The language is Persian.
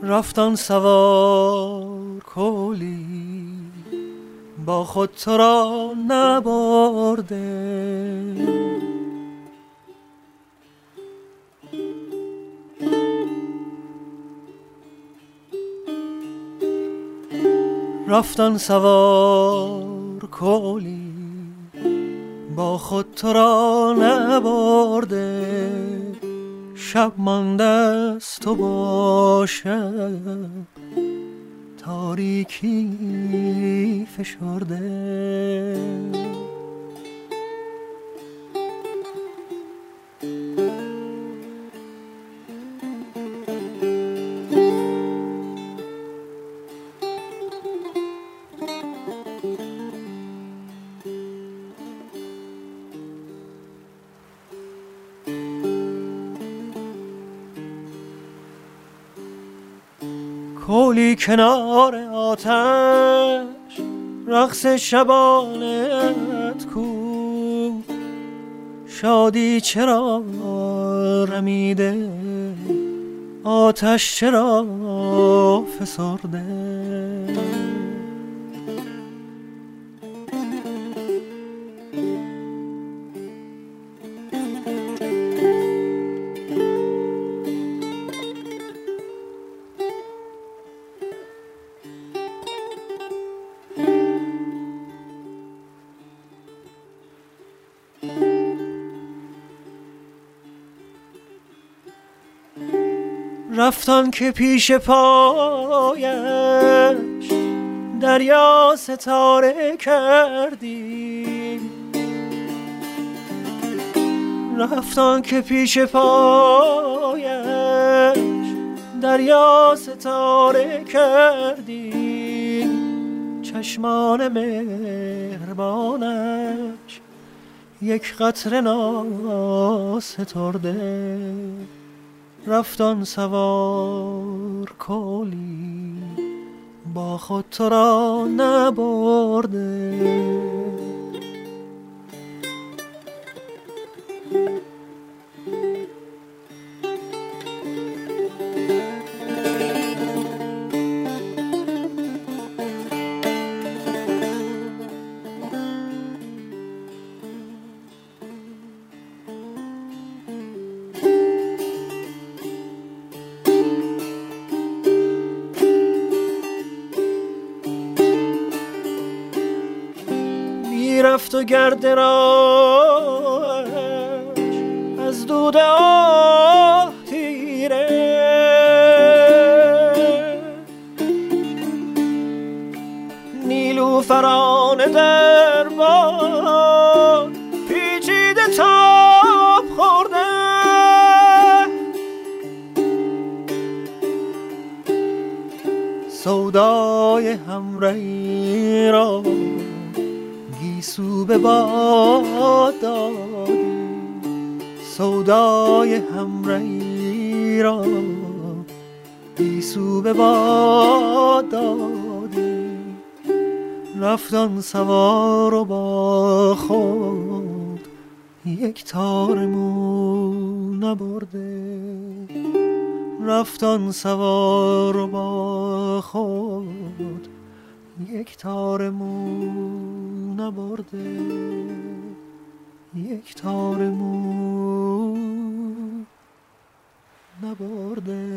رفتن سوار کولی با خود تو را نبرده، رفتن سوار کولی با خود تو را نبرده، شب مانده است تو باشد تاریکی فشرده. کولی کنار آتش رقص شبانت کو، شادی چرا رمیده آتش چرا فسرده. رفتن که پیش پایش دریا ستاره کردی، رفتن که پیش پایش دریا ستاره کردی، چشمان مهربانش یک قطره ناسترده. رفتن سوار کولی با خود تو را نبرده، رفت و گرد راهش از دود آه تیره، نیلوفران در باد پیچیده تاب خورده، سودای همرهی را گیسو به باد دادی، سودای همرهی را گیسو به باد دادی. رفتن سوار و با خود یک تار مو نبرده، رفتن سوار و با خود یک تار مو نبرده، یک تار مو نبرده.